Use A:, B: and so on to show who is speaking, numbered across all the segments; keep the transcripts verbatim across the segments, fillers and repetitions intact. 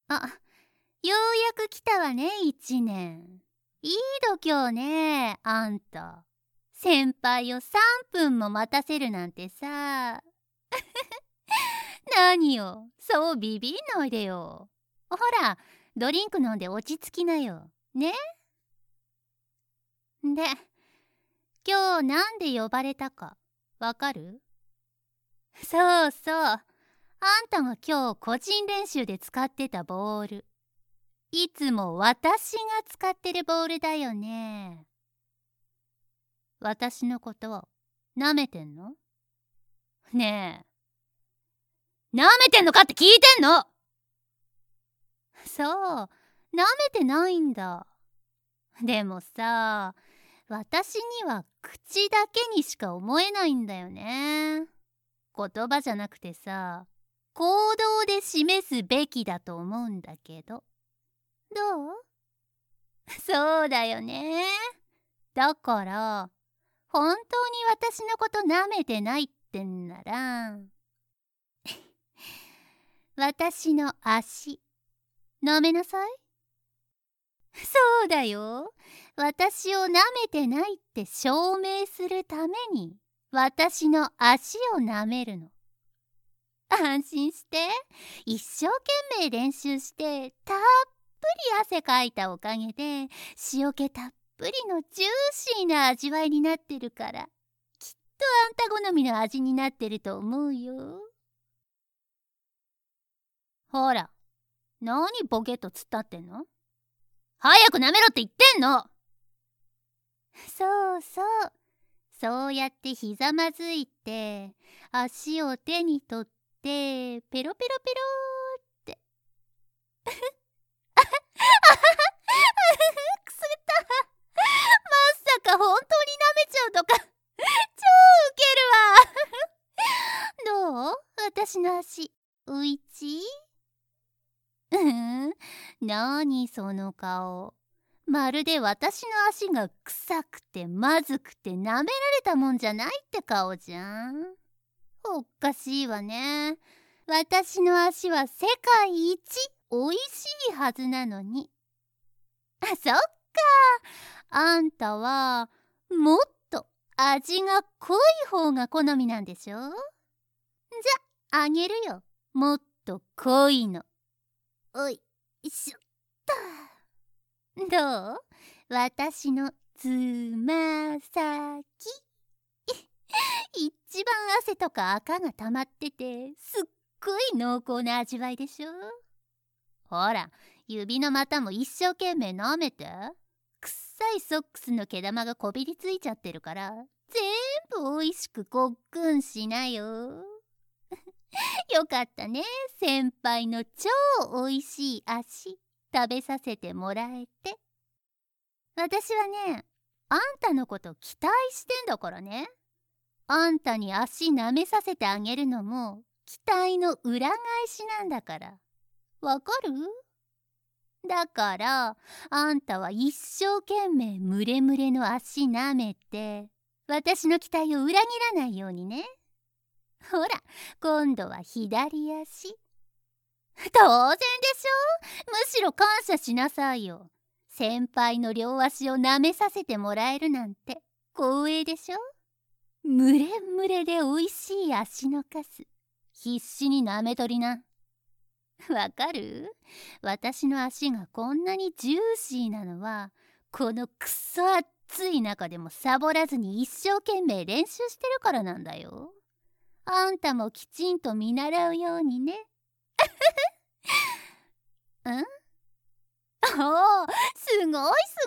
A: あ、ようやく来たわね、一年。いい度胸ね、あんた。先輩をさんぷんも待たせるなんてさ。何よ、そうビビんないでよ。ほら、ドリンク飲んで落ち着きなよ。ね？で、今日なんで呼ばれたか、わかる？そうそう。あんたが今日個人練習で使ってたボール。いつも私が使ってるボールだよね。私のことを舐めてんの？ねえ、舐めてんのかって聞いてんの！そう、舐めてないんだ。でもさ、私には口だけにしか思えないんだよね。言葉じゃなくてさ、行動で示すべきだと思うんだけど。どう？そうだよね。だから、本当に私のこと舐めてないってんなら、私の足、舐めなさい。そうだよ。私を舐めてないって証明するために、私の足を舐めるの。安心して、一生懸命練習して、たっぷり汗かいたおかげで、塩気たっぷりのジューシーな味わいになってるから、きっとあんた好みの味になってると思うよ。ほら、何ボケっと突っ立ってんの？早く舐めろって言ってんの！そうそう。そうやってひざまずいて、足を手に取って、ペロペロペローって。くすった。まさか本当に舐めちゃうとか、超ウケるわ。どう？私の足、ういち？うーん、なにその顔。まるで私の足が臭くてまずくて舐められたもんじゃないって顔じゃん。おかしいわね。私の足は世界一おいしいはずなのに。あ、そっか。あんたはもっと味が濃い方が好みなんでしょ？じゃ、あげるよ。もっと濃いの。おいしょっと。どう？私のつま先。一番汗とか赤が溜まっててすっごい濃厚な味わいでしょ？ほら、指の股も一生懸命舐めて。くっさいソックスの毛玉がこびりついちゃってるから全部おいしくごっくんしなよ。よかったね、先輩の超おいしい足食べさせてもらえて。私はね、あんたのこと期待してんだからね。あんたに足舐めさせてあげるのも期待の裏返しなんだから。わかる？だからあんたは一生懸命ムレムレの足舐めて、私の期待を裏切らないようにね。ほら、今度は左足。当然でしょ？むしろ感謝しなさいよ。先輩の両足を舐めさせてもらえるなんて光栄でしょ？ムレムレでおいしい足のカス、必死に舐めとりな。わかる？私の足がこんなにジューシーなのは、このくそ暑い中でもサボらずに一生懸命練習してるからなんだよ。あんたもきちんと見習うようにね。ん？おー、すごいすごい、綺麗にな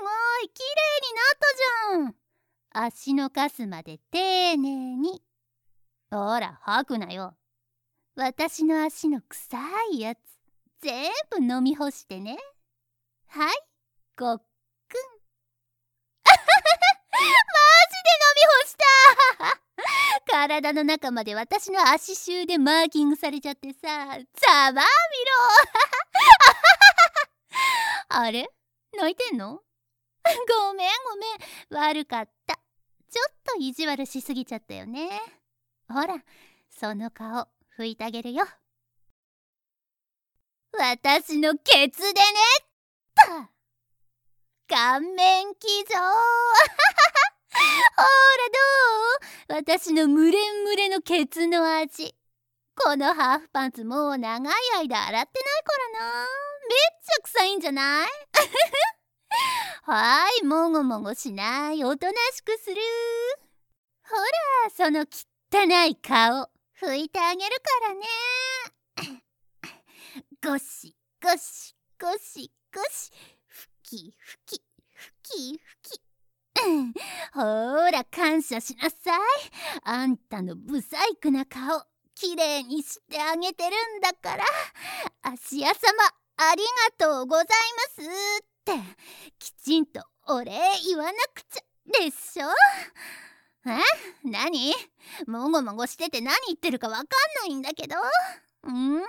A: ったじゃん。足のカスまで丁寧に。ほら、吐くなよ。私の足の臭いやつ全部飲み干してね。はい、ごっくん。マジで飲み干した体の中まで私の足臭でマーキングされちゃってさ、ざまあみろあれ？泣いてんの？ごめんごめん、悪かった。ちょっと意地悪しすぎちゃったよね。ほら、その顔拭いてあげるよ。わ私のケツでねっと。顔面騎乗ほらどう？私のムレンムレのケツの味。このハーフパンツもう長い間洗ってないからな。めっちゃ臭いんじゃない？はい、もごもごしない。おとなしくする。ほら、その汚い顔拭いてあげるからね。ゴシゴシゴシゴシ、ふきふきふきふき。ほら感謝しなさい。あんたのブサイクな顔きれいにしてあげてるんだから。芦屋様ありがとうございますってきちんとお礼言わなくちゃでしょ。え？何？もごもごしてて何言ってるかわかんないんだけど。ん？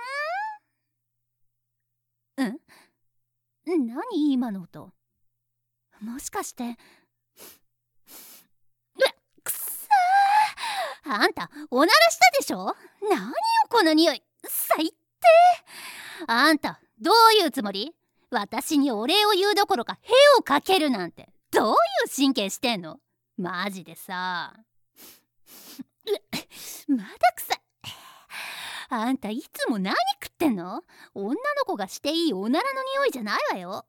A: ん？何今の音。もしかして。うわっ、くっさー。あんたおならしたでしょ。何よこの匂い、最低。あんたどういうつもり？私にお礼を言うどころか屁をかけるなんてどういう神経してんの？マジでさ。まだ臭い。あんたいつも何食ってんの？女の子がしていいおならの匂いじゃないわよ。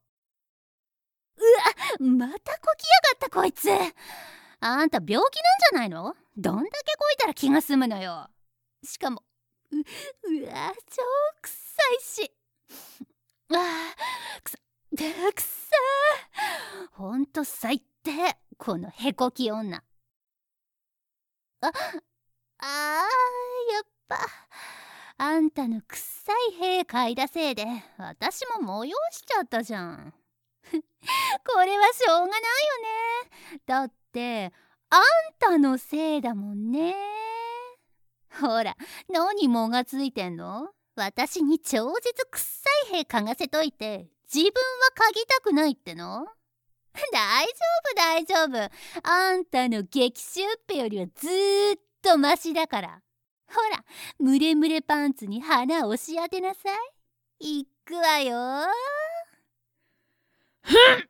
A: うわ、またこきやがったこいつ。あんた病気なんじゃないの？どんだけこいたら気が済むのよ。しかも う, うわ超臭いし。あーくさくさー。ほんと最低このへこき女。ああー、やっぱあんたのくっさい屁嗅いだせいで私も催しちゃったじゃん。これはしょうがないよね。だってあんたのせいだもんね。ほら何もがついてんの？私に超絶くっさい屁嗅がせといて自分は嗅ぎたくないっての？大丈夫大丈夫。あんたの激臭っぺよりはずーっとマシだから。ほらムレムレパンツに花押し当てなさい。いくわよ。ふん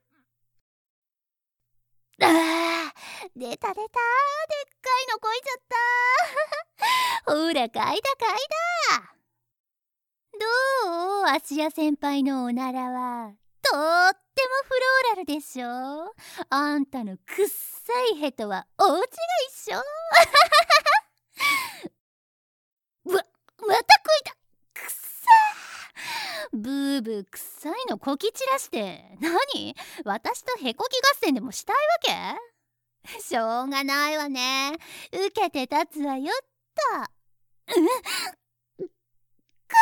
A: あー出た出た、でっかいのこいちゃった。ほら嗅いだ嗅いだ。どう？芦屋先輩のおならはとってもフローラルでしょ。あんたのくっさいヘとは大違いっしょ。うわ、またこいた。くっさー。ブーブーくっさいのこき散らして何？私とへこき合戦でもしたいわけ？しょうがないわね。受けて立つわよっと。うんか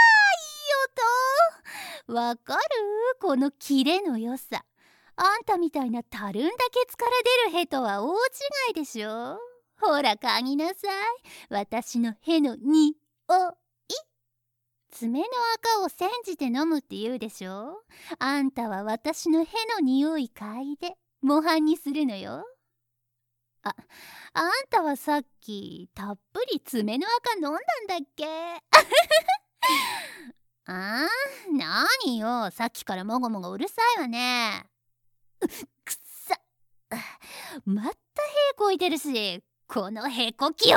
A: ーいい音。わかる？このキレの良さ。あんたみたいなたるんだケツから出るヘとは大違いでしょ。ほら嗅ぎなさい。私のヘのにおい。爪の赤を煎じて飲むって言うでしょ。あんたは私のヘの匂い嗅いで模範にするのよ。あ、あんたはさっきたっぷり爪の赤飲んだんだっけ？あー、なによ、さっきからもごもごうるさいわね。うっ、くっさ。また屁こいてるし、このへこき女。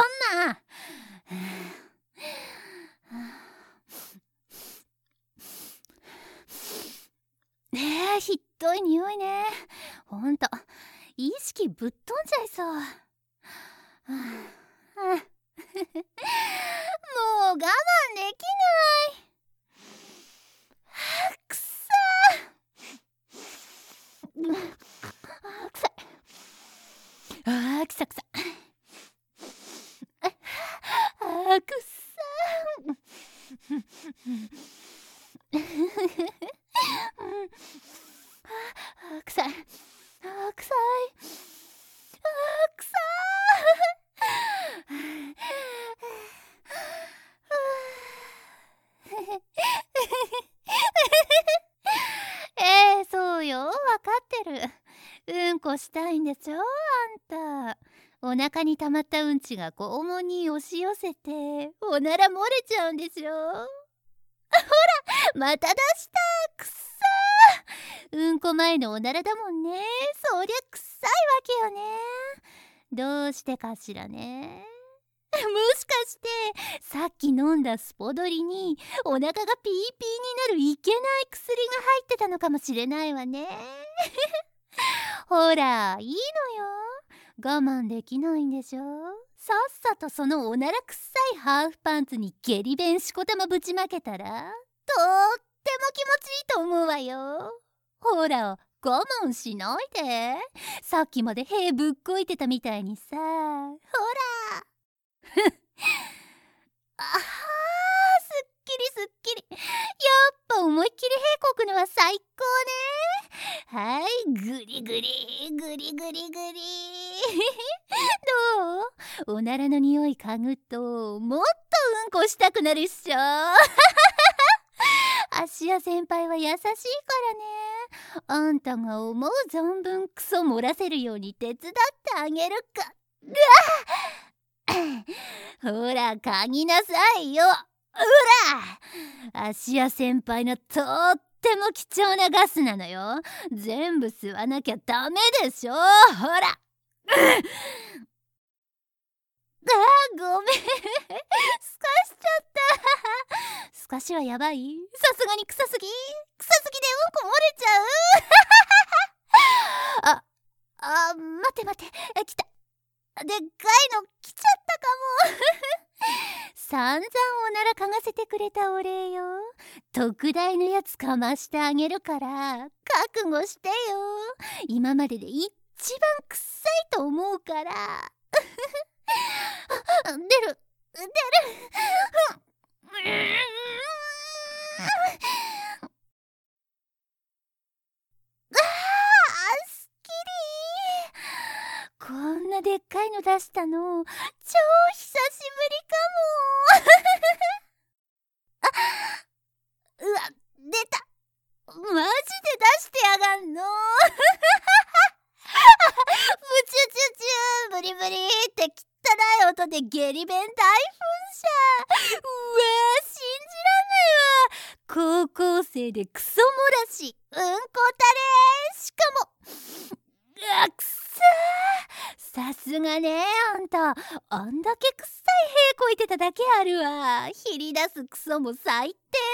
A: えー、ひっどい匂いね。ほんと意識ぶっ飛んじゃいそう。もう我慢できない。くっさー。あーくさい。あーくさくさ。あーくっさー。あーくさい。あーくさい。あーくさー。えー、そうよ、わかってる。うんこしたいんでしょあんた。お腹に溜まったうんちが肛門に押し寄せておなら漏れちゃうんでしょ。 また出した。くっさー。うんこ前のおならだもんね。そりゃくっさいわけよね。どうしてかしらね。もしかしてさっき飲んだスポドリにお腹がピーピーになるいけない薬が入ってたのかもしれないわね。ほら、いいのよ。我慢できないんでしょ。さっさとそのおならくさいハーフパンツに下痢弁しこたまぶちまけたらとっても気持ちいいと思うわよ。ほら、我慢しないで。さっきまで屁ぶっこいてたみたいにさ。ほら。あはー、すっきりすっきり。やっぱ思いっきり屁こくのは最高ね。はい、ぐりぐりぐりぐりぐり。どう？おならの匂い嗅ぐともっとうんこしたくなるっしょ。芦屋先輩は優しいからね。あんたが思う存分クソ漏らせるように手伝ってあげるか。うわほら、嗅ぎなさいよ。ほら、芦屋先輩のとっても貴重なガスなのよ。全部吸わなきゃダメでしょ。ほら。あー、ごめん。すかしちゃった。すかしはやばい。さすがに臭すぎ。臭すぎでうんこ漏れちゃう。あ、あ、待って待って。来た。でっかいの来ちゃったかも。散々おなら嗅がせてくれたお礼よ。特大のやつかましてあげるから覚悟してよ。今までで一番くっさいと思うから。出る出る。こんなでっかいの出したの超久しぶりかも。あ、うわ、出た。マジで出してやがんの。ブチュチュチュブリブリって汚い音で下痢弁大噴射。うわ、信じらんないわ。高校生でクソ漏らしうんこたれ。しかもうわ、くっさー。さすがね、あんた。あんだけくっさい屁こいてただけあるわ。ひり出すクソも最低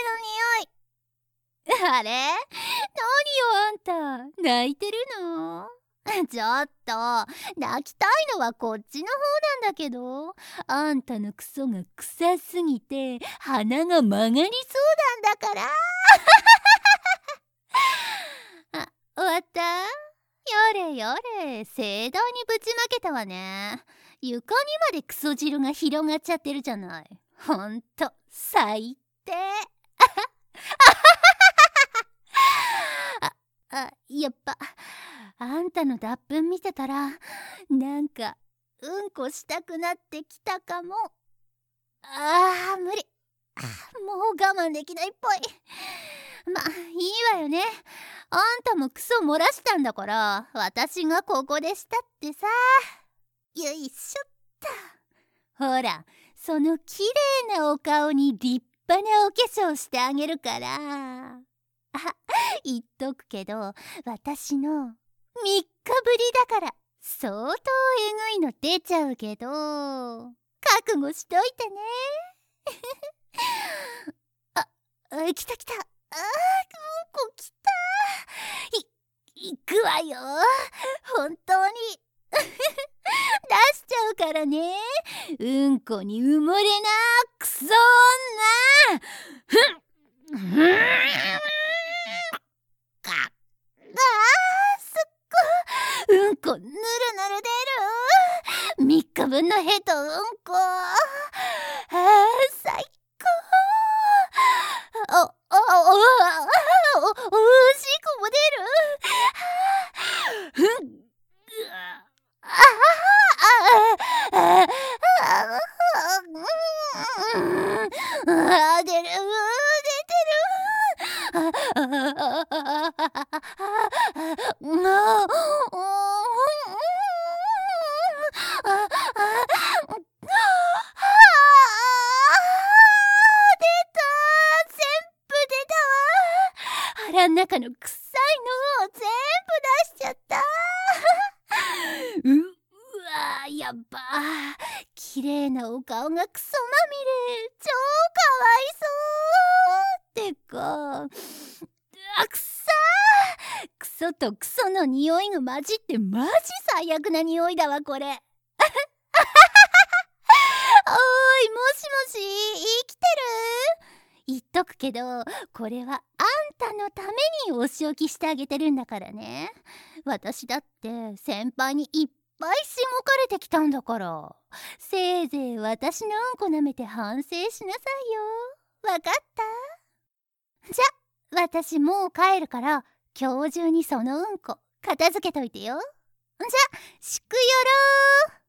A: の匂い。あれ？何よあんた。泣いてるの？ちょっと、泣きたいのはこっちの方なんだけど、あんたのクソが臭すぎて鼻が曲がりそうなんだから。あ、終わった？やれやれ、盛大にぶちまけたわね。床にまでクソ汁が広がっちゃってるじゃない。ほんと最低。あ、あ、やっぱあんたの脱粉見てたらなんかうんこしたくなってきたかも。あー無理。もう我慢できないっぽい。まあいいわよね。あんたもクソ漏らしたんだから私がここでしたってさ。よいしょっと。ほら、そのきれいなお顔に立派なお化粧してあげるから。あ、言っとくけど私のみっかぶりだから相当えぐいの出ちゃうけど覚悟しといてね。あ、あ、来た来た。あー、うんこ来た。い、行くわよ。本当に。出しちゃうからね。うんこに埋もれなクソ女。ふん。ふん。か。あー、すっご。うんこぬるぬる出る。みっかぶんのヘとうんこ。あー、最高。お、お、お、お、お、おしっこも出る。ふん。ああああ、出る、出てる。もう、出た、先輩。 腹ん中の臭いのを全部出しちゃったう、うわー、やっばー、綺麗なお顔がクソまみれ、超かわいそうってか、あ、くさー、クソとクソの匂いが混じってマジ最悪な匂いだわこれおーい、もしもし、生きてる？言っとくけど、これはあんたのためにお仕置きしてあげてるんだからね。私だって先輩にいっぱいしごかれてきたんだから、せいぜい私のうんこ舐めて反省しなさいよ。わかった？じゃ、私もう帰るから、今日中にそのうんこ片付けといてよ。じゃ、しくよろー。